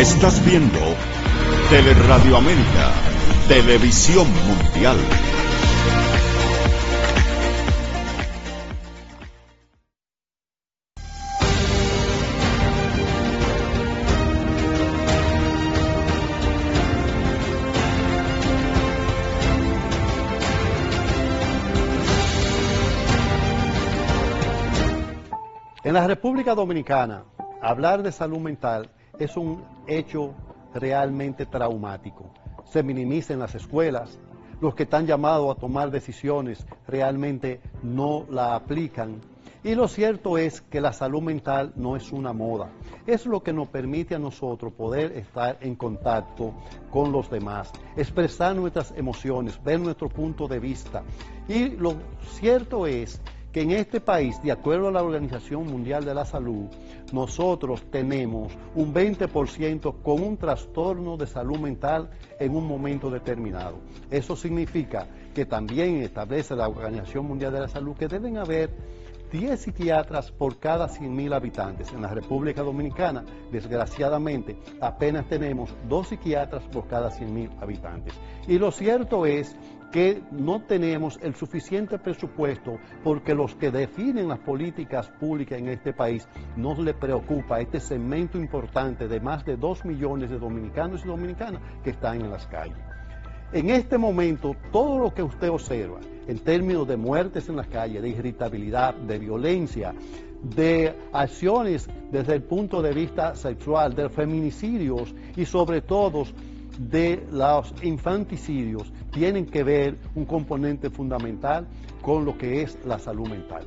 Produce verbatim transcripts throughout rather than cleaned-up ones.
Estás viendo Teleradio América, Televisión Mundial. En la República Dominicana, hablar de salud mental es un hecho realmente traumático. Se minimiza en las escuelas, los que están llamados a tomar decisiones realmente no la aplican. Y lo cierto es que la salud mental no es una moda, es lo que nos permite a nosotros poder estar en contacto con los demás, expresar nuestras emociones, ver nuestro punto de vista. Y lo cierto es que en este país, de acuerdo a la Organización Mundial de la Salud, nosotros tenemos un veinte por ciento con un trastorno de salud mental en un momento determinado. Eso significa que también establece la Organización Mundial de la Salud que deben haber diez psiquiatras por cada cien mil habitantes. En la República Dominicana, desgraciadamente, apenas tenemos dos psiquiatras por cada cien mil habitantes. Y lo cierto es que no tenemos el suficiente presupuesto porque los que definen las políticas públicas en este país no les preocupa este segmento importante de más de dos millones de dominicanos y dominicanas que están en las calles. En este momento, todo lo que usted observa en términos de muertes en las calles, de irritabilidad, de violencia, de acciones desde el punto de vista sexual, de feminicidios y sobre todo de los infanticidios, tienen que ver un componente fundamental con lo que es la salud mental.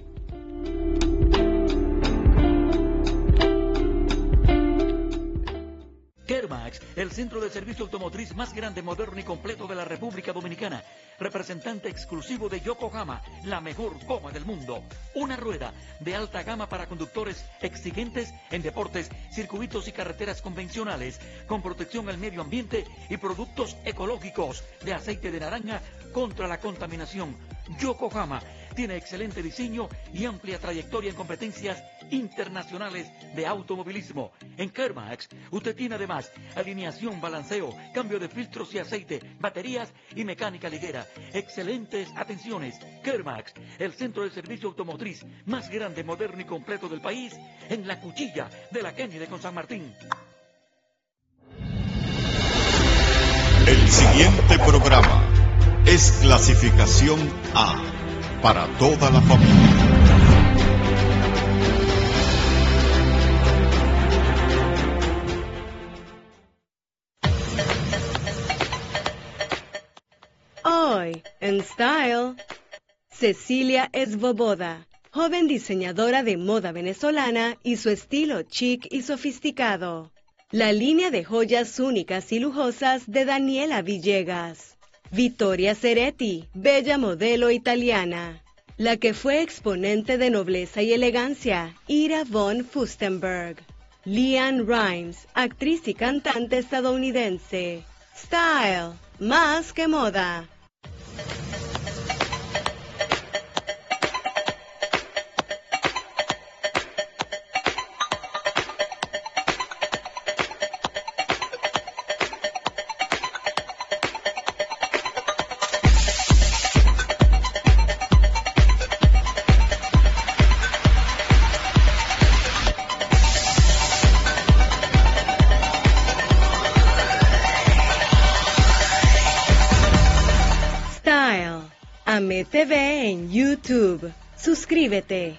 Kermax, el centro de servicio automotriz más grande, moderno y completo de la República Dominicana. Representante exclusivo de Yokohama, la mejor goma del mundo. Una rueda de alta gama para conductores exigentes en deportes, circuitos y carreteras convencionales, con protección al medio ambiente y productos ecológicos de aceite de naranja contra la contaminación. Yokohama tiene excelente diseño y amplia trayectoria en competencias internacionales de automovilismo. En Kermax, usted tiene además alineación, balanceo, cambio de filtros y aceite, baterías y mecánica ligera. Excelentes atenciones. Kermax, el centro de servicio automotriz más grande, moderno y completo del país, en la cuchilla de la Kennedy con San Martín. El siguiente programa es clasificación A, para toda la familia. Hoy, en Style, Cecilia Svoboda, joven diseñadora de moda venezolana y su estilo chic y sofisticado. La línea de joyas únicas y lujosas de Daniela Villegas. Vittoria Ceretti, bella modelo italiana. La que fue exponente de nobleza y elegancia, Ira von Furstenberg. Leanne Rimes, actriz y cantante estadounidense. Style, más que moda. Ame T V en YouTube. Suscríbete.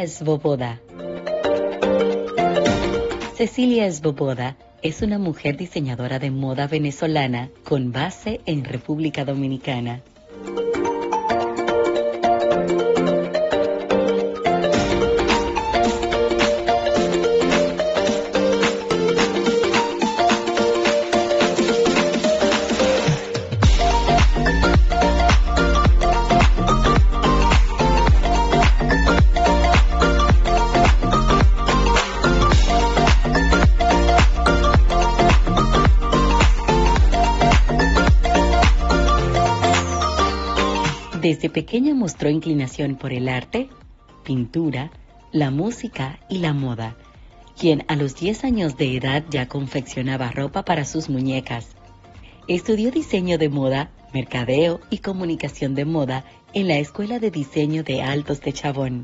Svoboda. Cecilia Svoboda es una mujer diseñadora de moda venezolana con base en República Dominicana. Desde pequeña mostró inclinación por el arte, pintura, la música y la moda, quien a los diez años de edad ya confeccionaba ropa para sus muñecas. Estudió diseño de moda, mercadeo y comunicación de moda en la Escuela de Diseño de Altos de Chabón.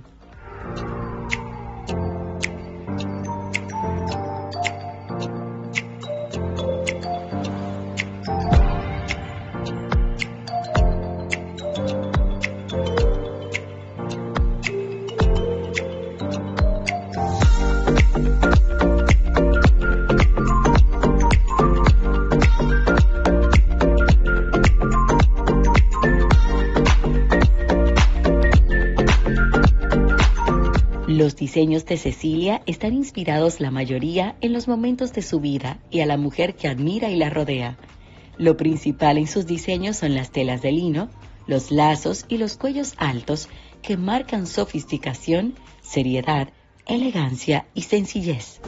Los diseños de Cecilia están inspirados la mayoría en los momentos de su vida y a la mujer que admira y la rodea. Lo principal en sus diseños son las telas de lino, los lazos y los cuellos altos que marcan sofisticación, seriedad, elegancia y sencillez.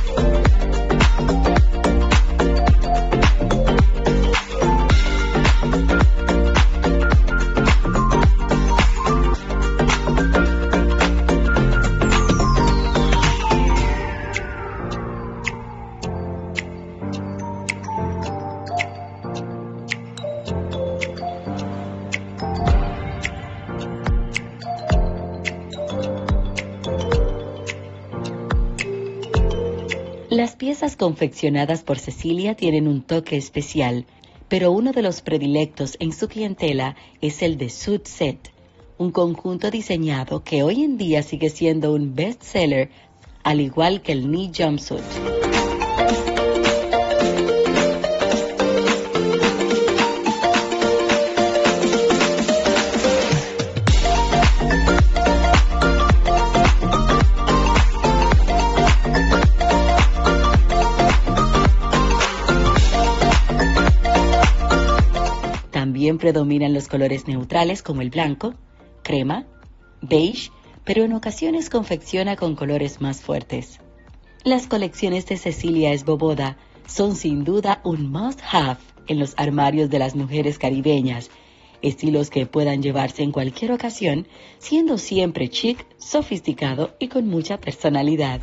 Las piezas confeccionadas por Cecilia tienen un toque especial, pero uno de los predilectos en su clientela es el de Suit Set, un conjunto diseñado que hoy en día sigue siendo un bestseller, al igual que el knee jumpsuit. También predominan los colores neutrales como el blanco, crema, beige, pero en ocasiones confecciona con colores más fuertes. Las colecciones de Cecilia Svoboda son sin duda un must-have en los armarios de las mujeres caribeñas, estilos que puedan llevarse en cualquier ocasión, siendo siempre chic, sofisticado y con mucha personalidad.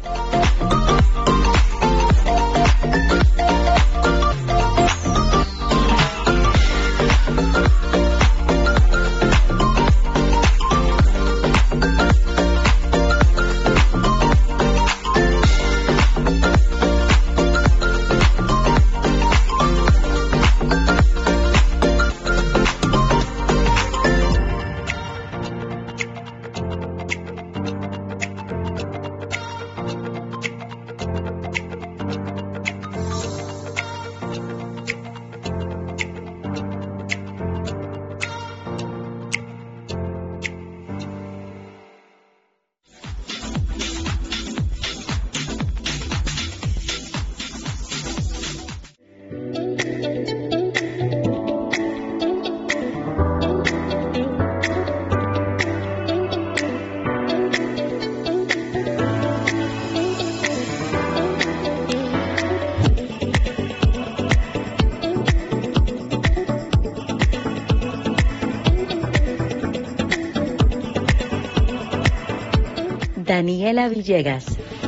Daniela Villegas.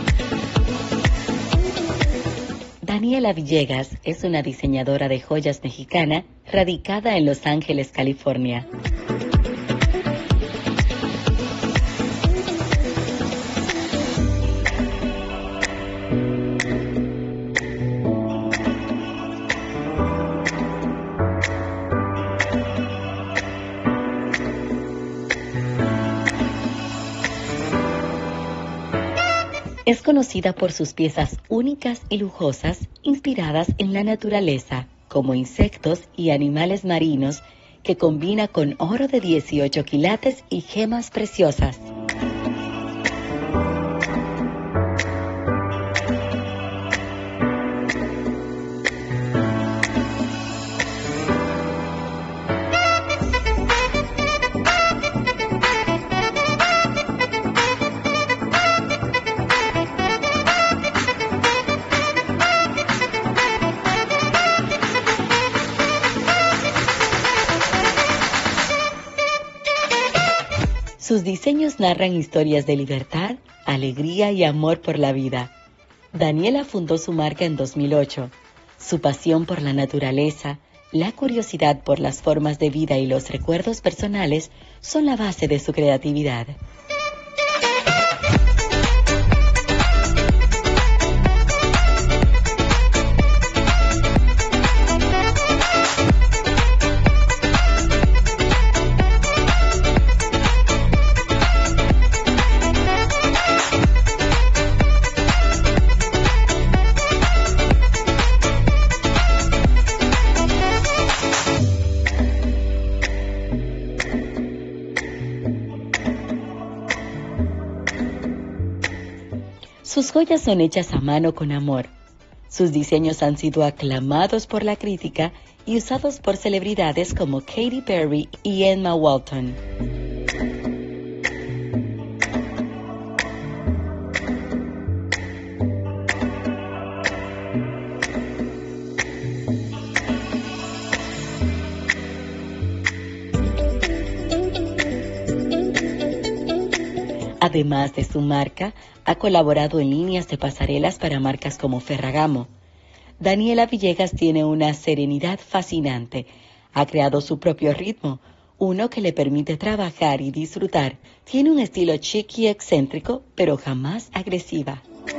Daniela Villegas es una diseñadora de joyas mexicana radicada en Los Ángeles, California. Es conocida por sus piezas únicas y lujosas, inspiradas en la naturaleza, como insectos y animales marinos, que combina con oro de dieciocho quilates y gemas preciosas. Sus diseños narran historias de libertad, alegría y amor por la vida. Daniela fundó su marca en dos mil ocho. Su pasión por la naturaleza, la curiosidad por las formas de vida y los recuerdos personales son la base de su creatividad. Sus joyas son hechas a mano con amor. Sus diseños han sido aclamados por la crítica y usados por celebridades como Katy Perry y Emma Walton. Además de su marca, ha colaborado en líneas de pasarelas para marcas como Ferragamo. Daniela Villegas tiene una serenidad fascinante. Ha creado su propio ritmo, uno que le permite trabajar y disfrutar. Tiene un estilo chic y excéntrico, pero jamás agresiva.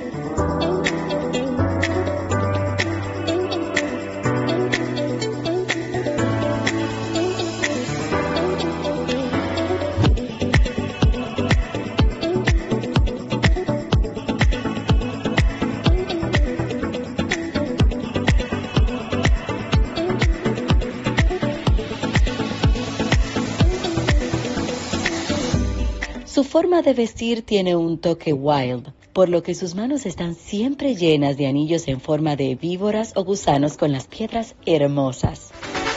Su forma de vestir tiene un toque wild, por lo que sus manos están siempre llenas de anillos en forma de víboras o gusanos con las piedras hermosas.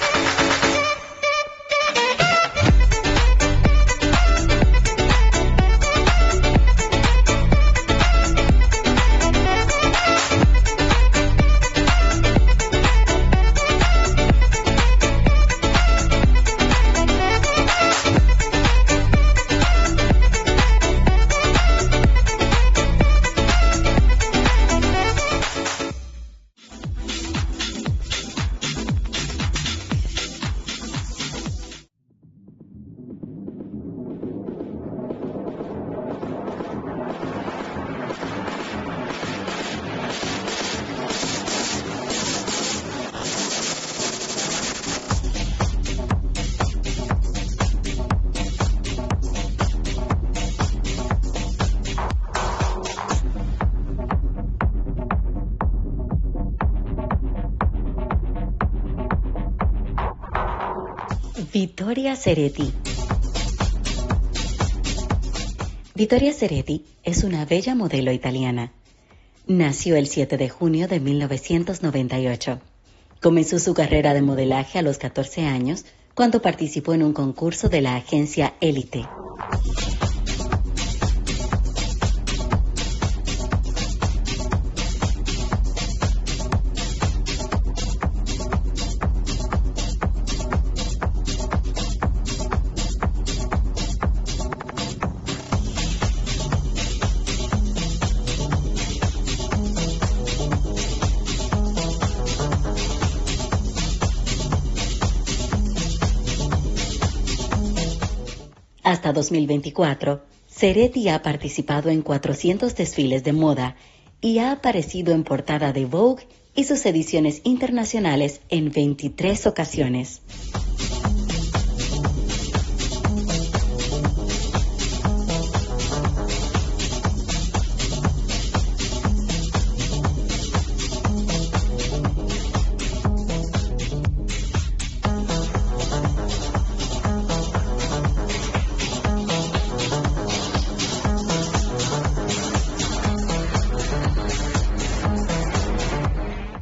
Vittoria Ceretti. Vittoria Ceretti es una bella modelo italiana. Nació el siete de junio de mil novecientos noventa y ocho. Comenzó su carrera de modelaje a los catorce años cuando participó en un concurso de la agencia Elite. Hasta dos mil veinticuatro, Ceretti ha participado en cuatrocientos desfiles de moda y ha aparecido en portada de Vogue y sus ediciones internacionales en veintitrés ocasiones.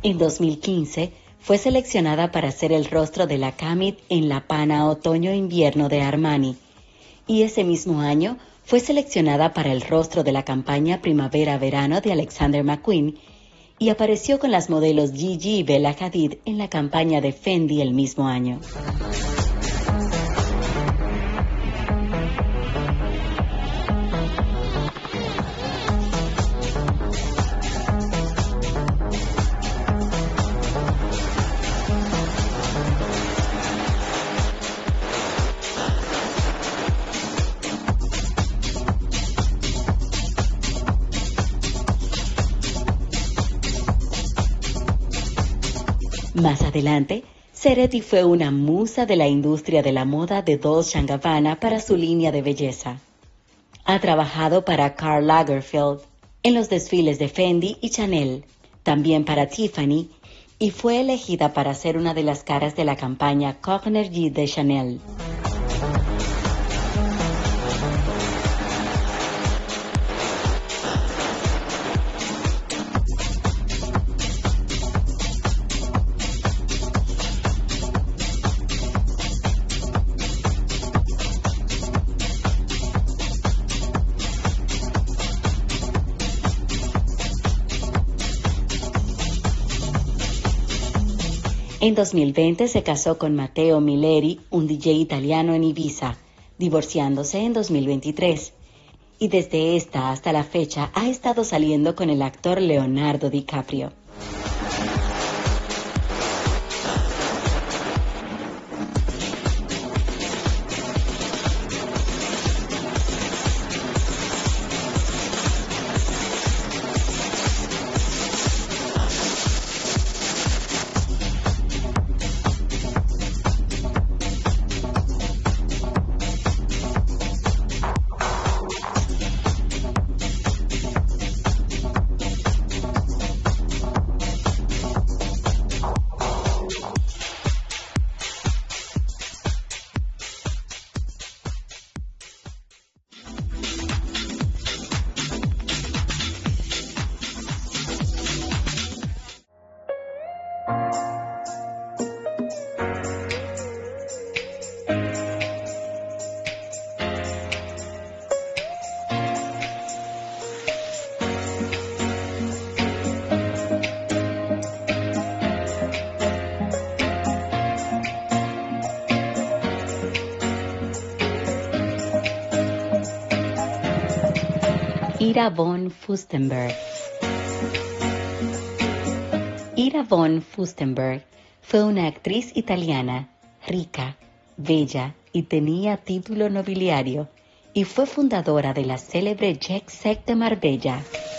En dos mil quince, fue seleccionada para ser el rostro de la Camit en la Pana Otoño-Invierno de Armani. Y ese mismo año, fue seleccionada para el rostro de la campaña Primavera-Verano de Alexander McQueen y apareció con las modelos Gigi y Bella Hadid en la campaña de Fendi el mismo año. Más adelante, Ceretti fue una musa de la industria de la moda de Dolce and Gabbana para su línea de belleza. Ha trabajado para Karl Lagerfeld en los desfiles de Fendi y Chanel, también para Tiffany, y fue elegida para ser una de las caras de la campaña Cognergy de Chanel. En dos mil veinte se casó con Matteo Milleri, un D J italiano en Ibiza, divorciándose en dos mil veintitrés. Y desde esta hasta la fecha ha estado saliendo con el actor Leonardo DiCaprio. Ira von Furstenberg. Ira von Furstenberg fue una actriz italiana, rica, bella y tenía título nobiliario, y fue fundadora de la célebre Jet Set de Marbella.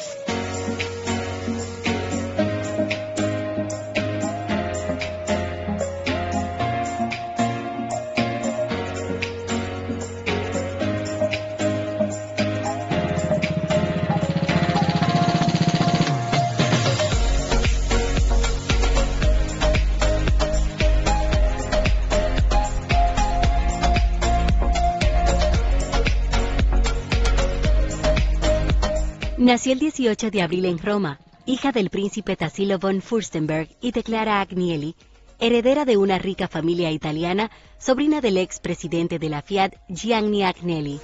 Nació el dieciocho de abril en Roma, hija del príncipe Tassilo von Furstenberg y de Clara Agnelli, heredera de una rica familia italiana, sobrina del ex presidente de la Fiat, Gianni Agnelli.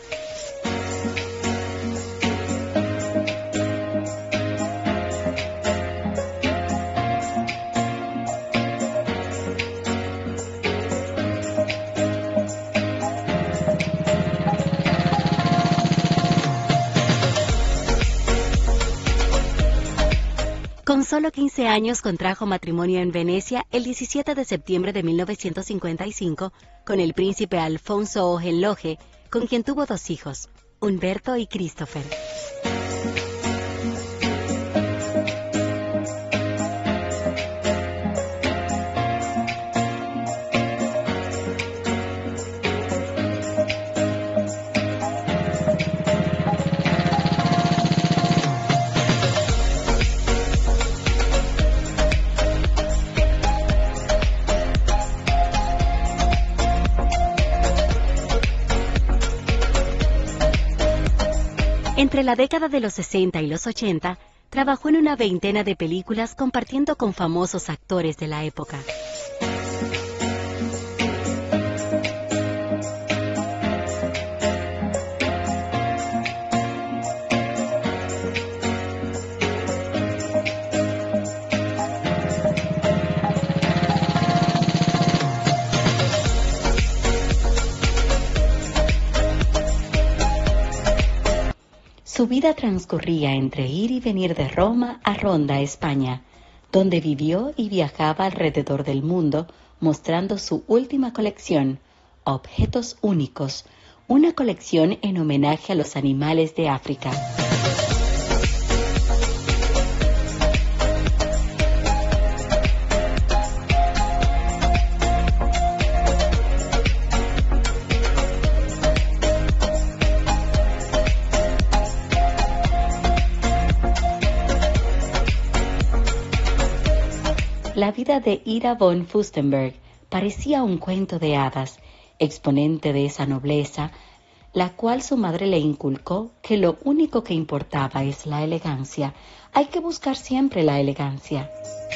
Con solo quince años contrajo matrimonio en Venecia el diecisiete de septiembre de mil novecientos cincuenta y cinco con el príncipe Alfonso Hohenlohe, con quien tuvo dos hijos, Humberto y Christopher. Entre la década de los sesenta y los ochenta, trabajó en una veintena de películas compartiendo con famosos actores de la época. Su vida transcurría entre ir y venir de Roma a Ronda, España, donde vivió y viajaba alrededor del mundo mostrando su última colección, Objetos Únicos, una colección en homenaje a los animales de África. La vida de Ida von Furstenberg parecía un cuento de hadas, exponente de esa nobleza, la cual su madre le inculcó que lo único que importaba es la elegancia. Hay que buscar siempre la elegancia.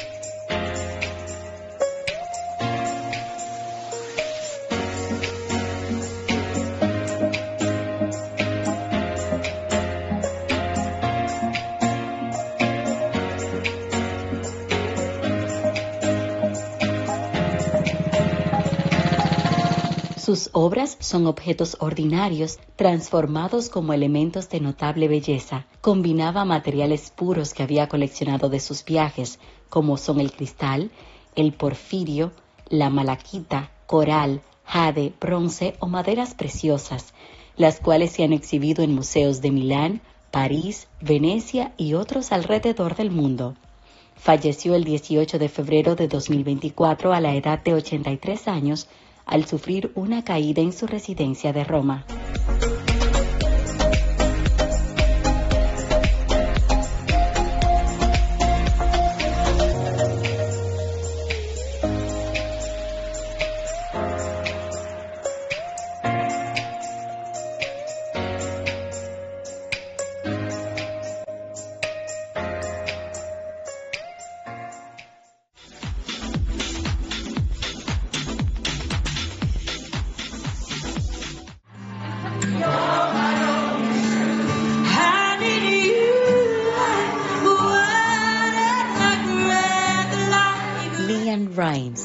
Sus obras son objetos ordinarios transformados como elementos de notable belleza. Combinaba materiales puros que había coleccionado de sus viajes, como son el cristal, el porfirio, la malaquita, coral, jade, bronce o maderas preciosas, las cuales se han exhibido en museos de Milán, París, Venecia y otros alrededor del mundo. Falleció el dieciocho de febrero de dos mil veinticuatro a la edad de ochenta y tres años, al sufrir una caída en su residencia de Roma. LeAnn Rimes.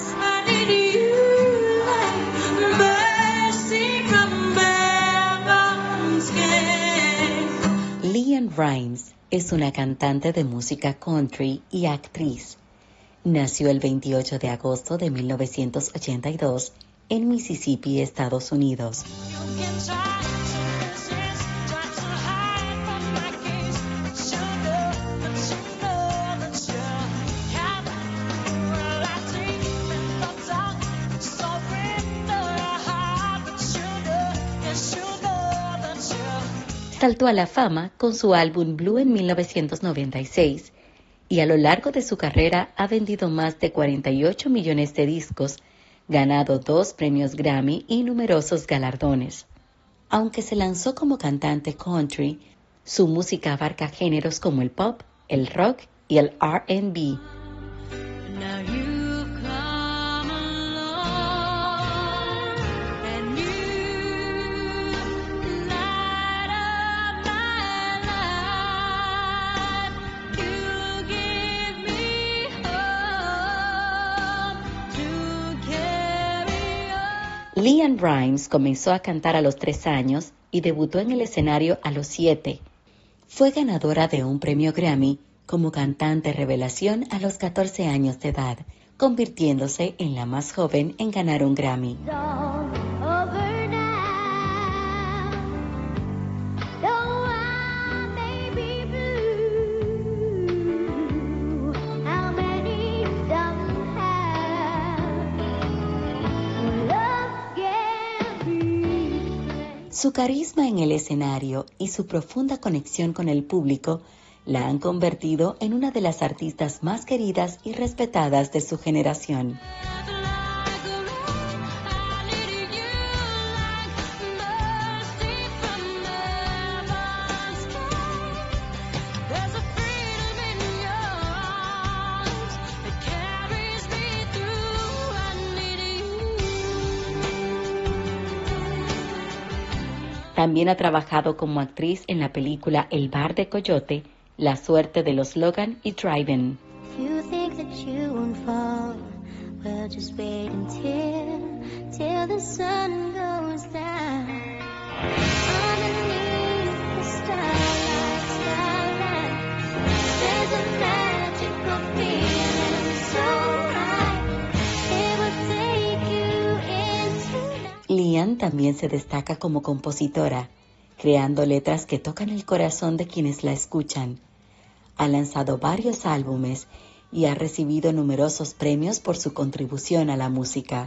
LeAnn Rimes es una cantante de música country y actriz. Nació el veintiocho de agosto de mil novecientos ochenta y dos en Mississippi, Estados Unidos. Saltó a la fama con su álbum Blue en mil novecientos noventa y seis y a lo largo de su carrera ha vendido más de cuarenta y ocho millones de discos, ganado dos premios Grammy y numerosos galardones. Aunque se lanzó como cantante country, su música abarca géneros como el pop, el rock y el R and B. LeAnn Rimes comenzó a cantar a los tres años y debutó en el escenario a los siete. Fue ganadora de un premio Grammy como cantante revelación a los catorce años de edad, convirtiéndose en la más joven en ganar un Grammy. Su carisma en el escenario y su profunda conexión con el público la han convertido en una de las artistas más queridas y respetadas de su generación. También ha trabajado como actriz en la película El bar de Coyote, La suerte de los Logan y Drive-In. Lian también se destaca como compositora, creando letras que tocan el corazón de quienes la escuchan. Ha lanzado varios álbumes y ha recibido numerosos premios por su contribución a la música.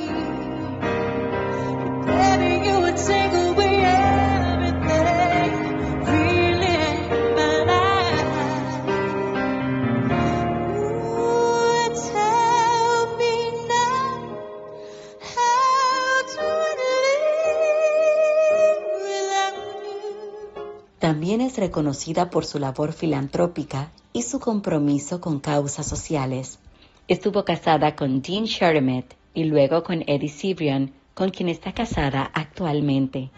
También es reconocida por su labor filantrópica y su compromiso con causas sociales. Estuvo casada con Dean Shermet y luego con Eddie Cibrian, con quien está casada actualmente.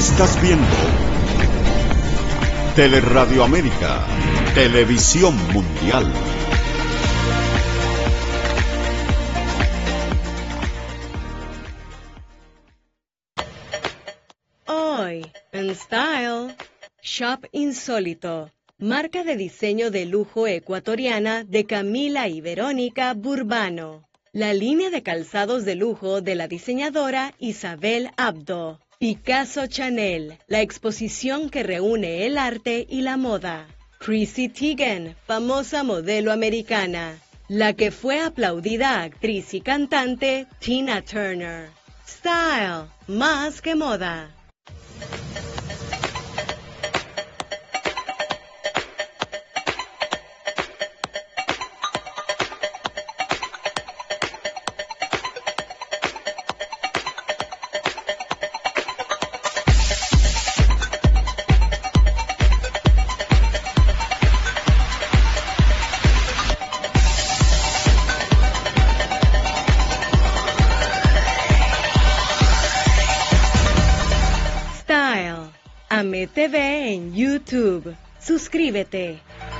Estás viendo Teleradio América, Televisión Mundial. Hoy, en Style, Shop Insólito, marca de diseño de lujo ecuatoriana de Camila y Verónica Burbano. La línea de calzados de lujo de la diseñadora Isabel Abdo. Picasso Chanel, la exposición que reúne el arte y la moda. Chrissy Teigen, famosa modelo americana. La que fue aplaudida actriz y cantante Tina Turner. Style, más que moda. AME T V en YouTube. Suscríbete.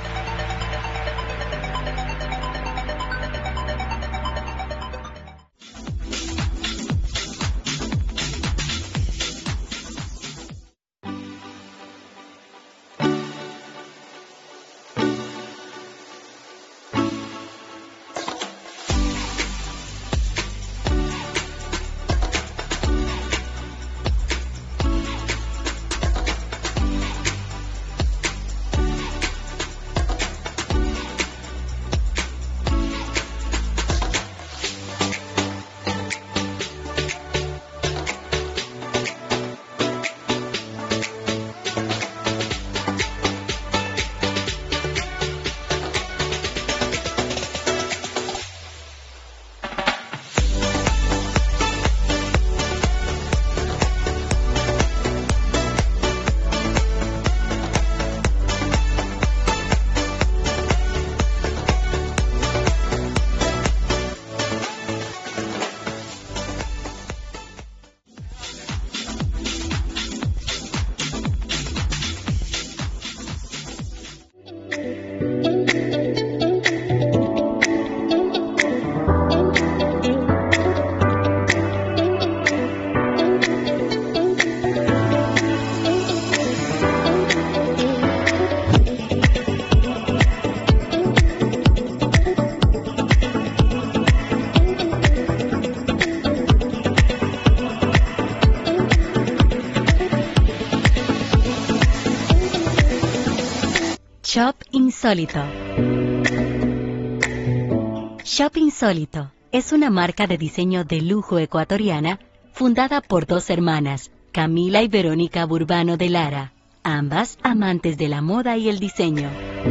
Shop Insólito. Shop Insólito es una marca de diseño de lujo ecuatoriana fundada por dos hermanas, Camila y Verónica Burbano de Lara, ambas amantes de la moda y el diseño.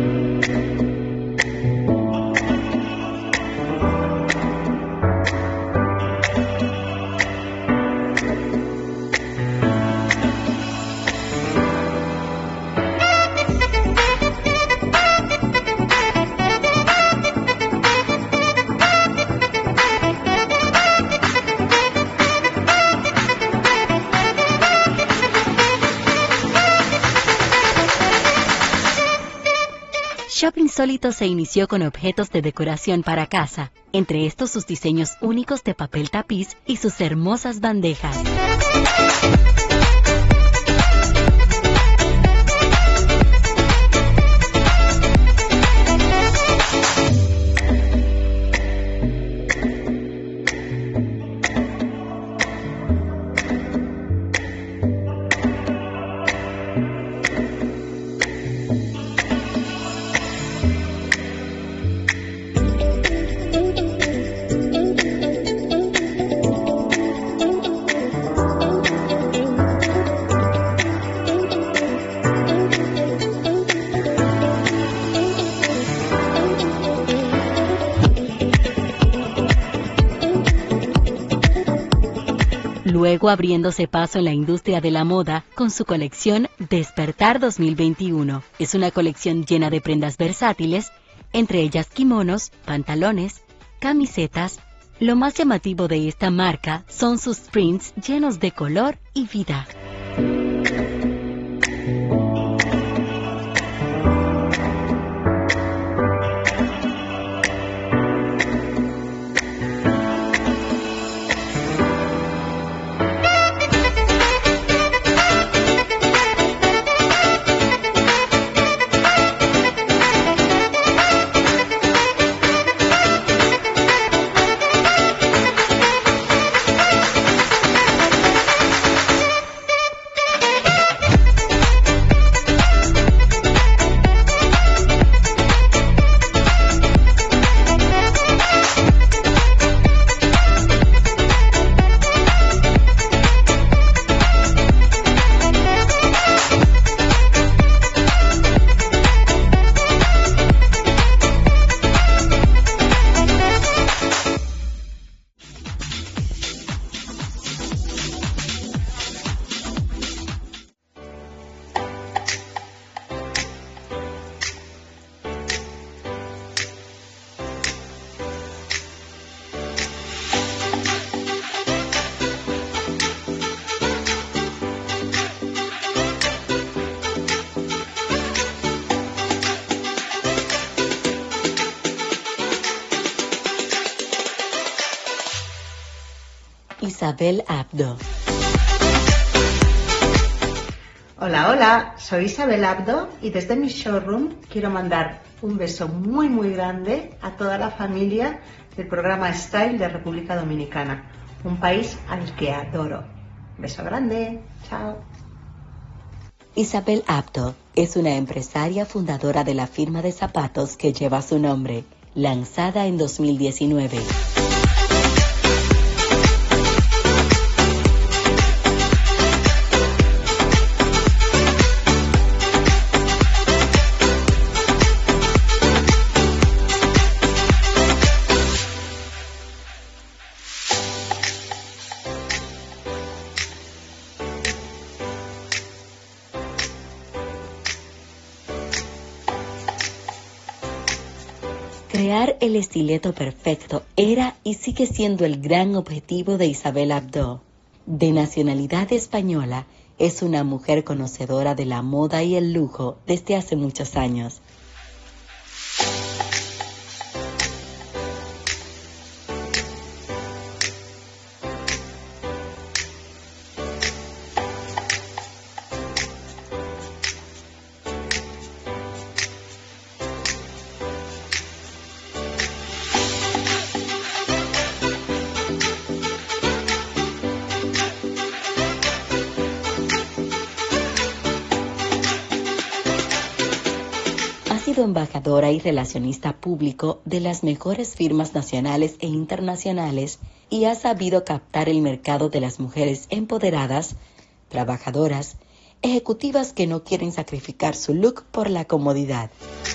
Shop Insólito se inició con objetos de decoración para casa, entre estos sus diseños únicos de papel tapiz y sus hermosas bandejas. Luego abriéndose paso en la industria de la moda con su colección Despertar dos mil veintiuno. Es una colección llena de prendas versátiles, entre ellas kimonos, pantalones, camisetas. Lo más llamativo de esta marca son sus prints llenos de color y vida. Isabel Abdo. Hola, hola, soy Isabel Abdo y desde mi showroom quiero mandar un beso muy muy grande a toda la familia del programa Style de República Dominicana, un país al que adoro. Beso grande, chao. Isabel Abdo es una empresaria fundadora de la firma de zapatos que lleva su nombre, lanzada en dos mil diecinueve. Crear el estileto perfecto era y sigue siendo el gran objetivo de Isabel Abdo. De nacionalidad española, es una mujer conocedora de la moda y el lujo desde hace muchos años. Embajadora y relacionista público de las mejores firmas nacionales e internacionales y ha sabido captar el mercado de las mujeres empoderadas, trabajadoras, ejecutivas que no quieren sacrificar su look por la comodidad.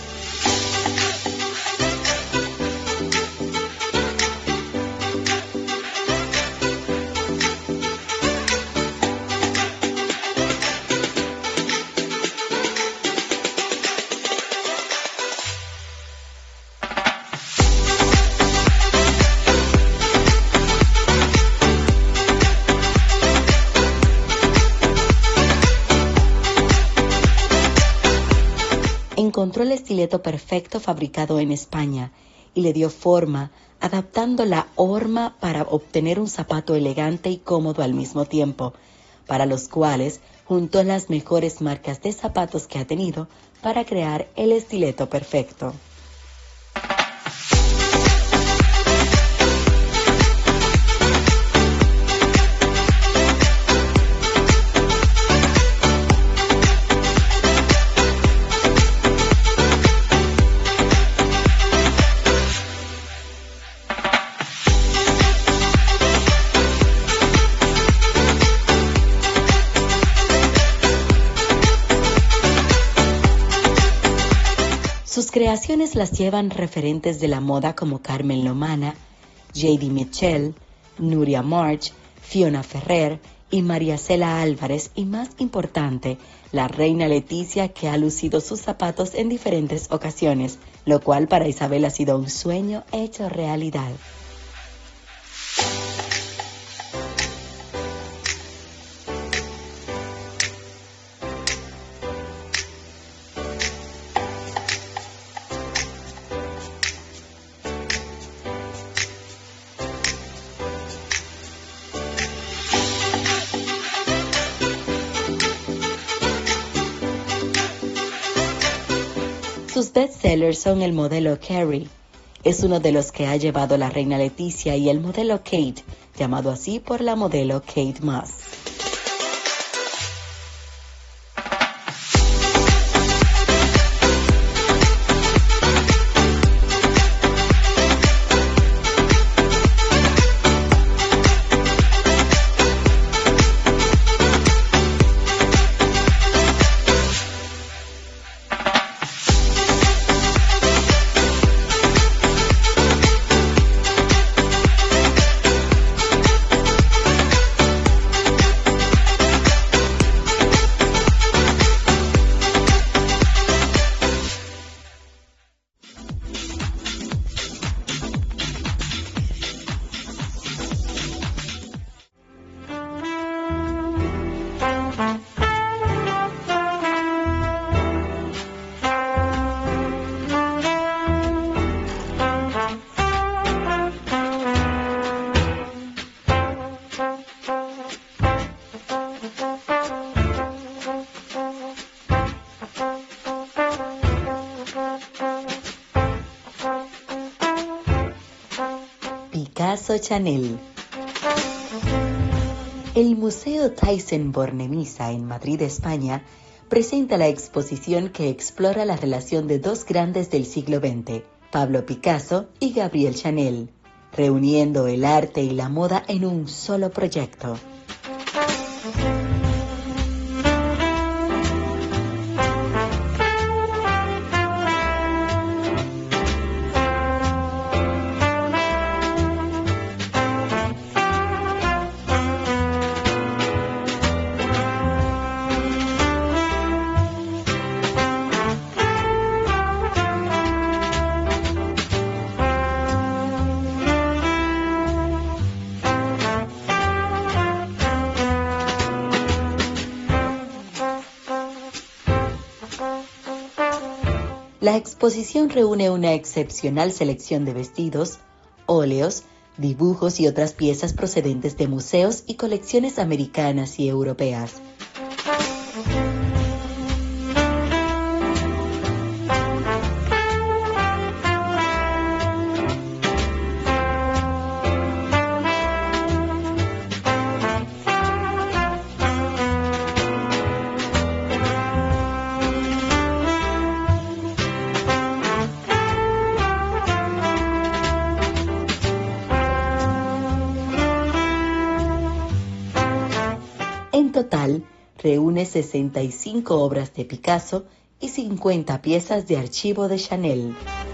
Encontró el estileto perfecto fabricado en España y le dio forma, adaptando la horma para obtener un zapato elegante y cómodo al mismo tiempo, para los cuales juntó las mejores marcas de zapatos que ha tenido para crear el estileto perfecto. Sus creaciones las llevan referentes de la moda como Carmen Lomana, J D Mitchell, Nuria March, Fiona Ferrer y María Cela Álvarez y, más importante, la reina Leticia, que ha lucido sus zapatos en diferentes ocasiones, lo cual para Isabel ha sido un sueño hecho realidad. Sus bestsellers son el modelo Carrie, es uno de los que ha llevado la reina Leticia, y el modelo Kate, llamado así por la modelo Kate Moss. Picasso Chanel. El Museo Thyssen-Bornemisza en Madrid, España, presenta la exposición que explora la relación de dos grandes del siglo veinte, Pablo Picasso y Gabriel Chanel, reuniendo el arte y la moda en un solo proyecto. La exposición reúne una excepcional selección de vestidos, óleos, dibujos y otras piezas procedentes de museos y colecciones americanas y europeas. En total, reúne sesenta y cinco obras de Picasso y cincuenta piezas de archivo de Chanel.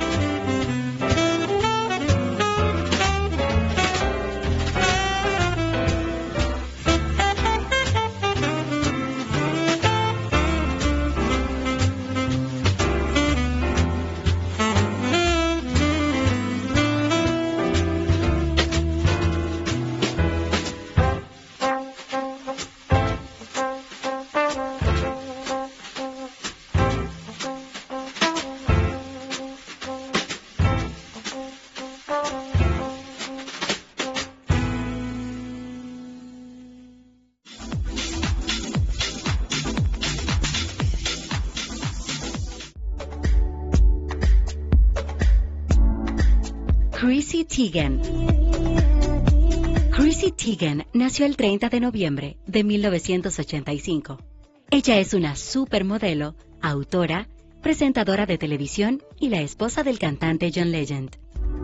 Chrissy Teigen. Chrissy Teigen nació el treinta de noviembre de mil novecientos ochenta y cinco. Ella es una supermodelo, autora, presentadora de televisión y la esposa del cantante John Legend.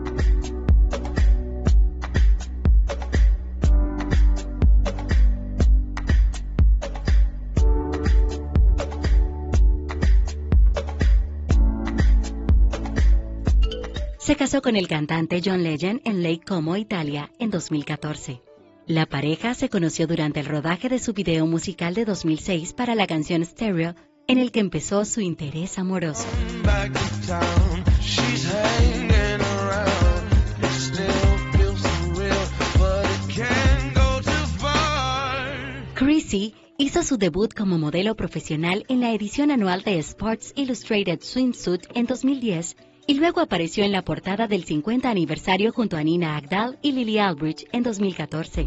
Se casó con el cantante John Legend en Lake Como, Italia, en dos mil catorce. La pareja se conoció durante el rodaje de su video musical de dos mil seis para la canción Stereo, en el que empezó su interés amoroso. Chrissy hizo su debut como modelo profesional en la edición anual de Sports Illustrated Swimsuit en dos mil diez y luego apareció en la portada del cincuenta aniversario junto a Nina Agdal y Lily Aldrich en dos mil catorce.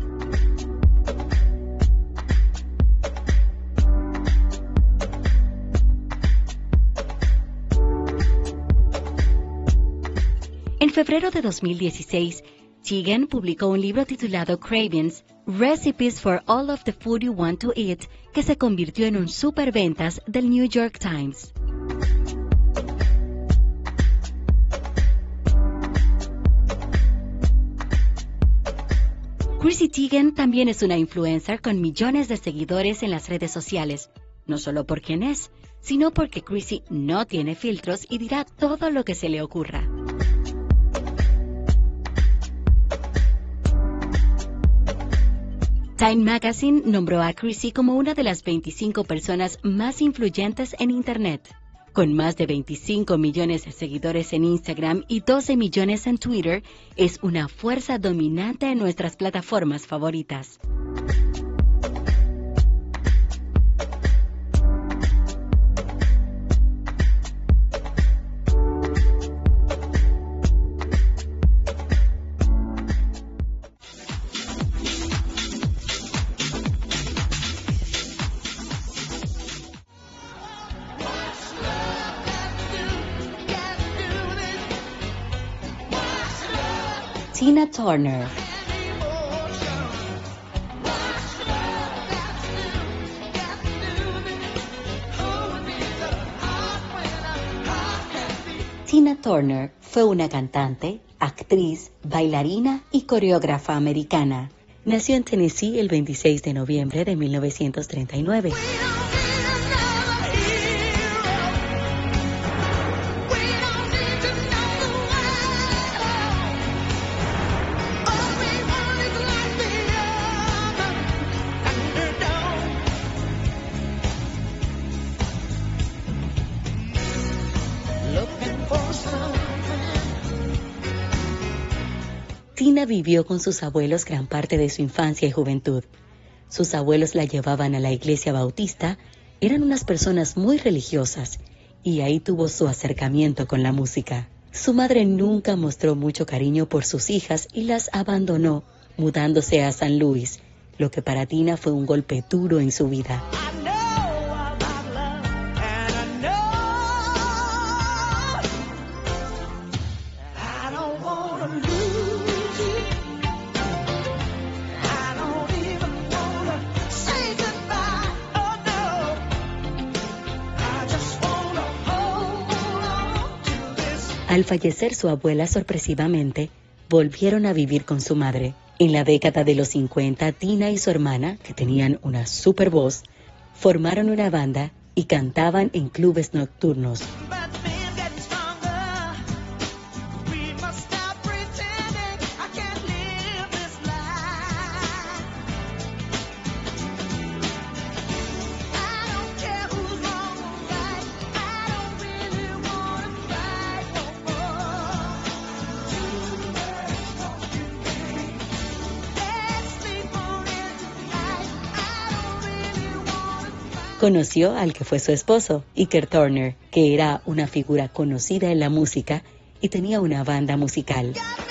En febrero de dos mil dieciséis, Teigen publicó un libro titulado Cravings, Recipes for All of the Food You Want to Eat, que se convirtió en un superventas del New York Times. Chrissy Teigen también es una influencer con millones de seguidores en las redes sociales, no solo por quién es, sino porque Chrissy no tiene filtros y dirá todo lo que se le ocurra. Time Magazine nombró a Chrissy como una de las veinticinco personas más influyentes en Internet. Con más de veinticinco millones de seguidores en Instagram y doce millones en Twitter, es una fuerza dominante en nuestras plataformas favoritas. Tina Turner. Tina Turner fue una cantante, actriz, bailarina y coreógrafa americana. Nació en Tennessee el veintiséis de noviembre de mil novecientos treinta y nueve. Tina vivió con sus abuelos gran parte de su infancia y juventud. Sus abuelos la llevaban a la iglesia bautista, eran unas personas muy religiosas, y ahí tuvo su acercamiento con la música. Su madre nunca mostró mucho cariño por sus hijas y las abandonó, mudándose a San Luis, lo que para Tina fue un golpe duro en su vida. Al fallecer su abuela sorpresivamente, volvieron a vivir con su madre. En la década de los cincuenta, Tina y su hermana, que tenían una super voz, formaron una banda y cantaban en clubes nocturnos. Conoció al que fue su esposo, Iker Turner, que era una figura conocida en la música y tenía una banda musical.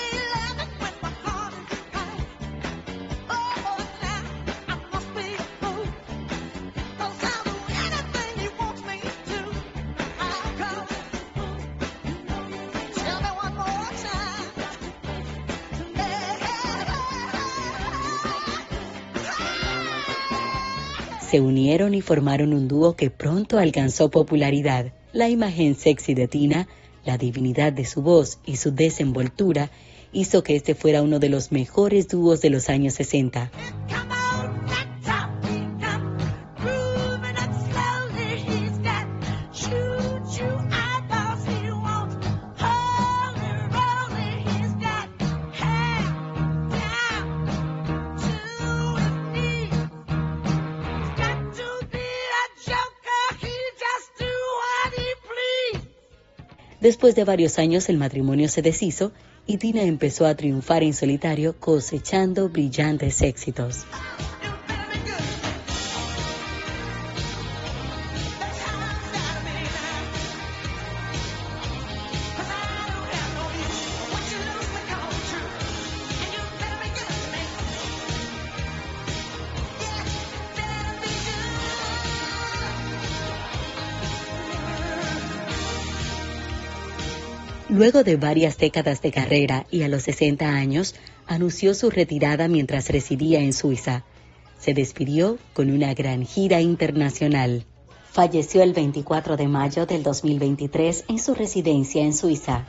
Se unieron y formaron un dúo que pronto alcanzó popularidad. La imagen sexy de Tina, la divinidad de su voz y su desenvoltura hizo que este fuera uno de los mejores dúos de los años sesenta. Después de varios años el matrimonio se deshizo y Tina empezó a triunfar en solitario cosechando brillantes éxitos. Luego de varias décadas de carrera y a los sesenta años, anunció su retirada mientras residía en Suiza. Se despidió con una gran gira internacional. Falleció el veinticuatro de mayo del dos mil veintitrés en su residencia en Suiza.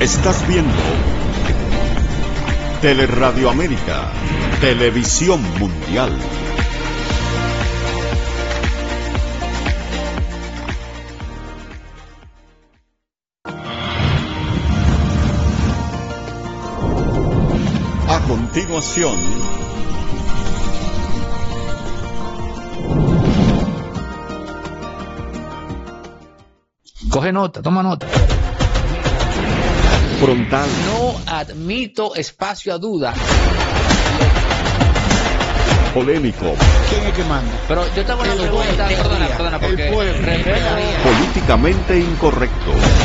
Estás viendo Teleradio América, Televisión Mundial. A continuación, coge nota, toma nota. Frontal. No admito espacio a duda. Polémico. ¿Quién es que manda? Pero yo te hago una pregunta, perdona, perdona, porque políticamente incorrecto.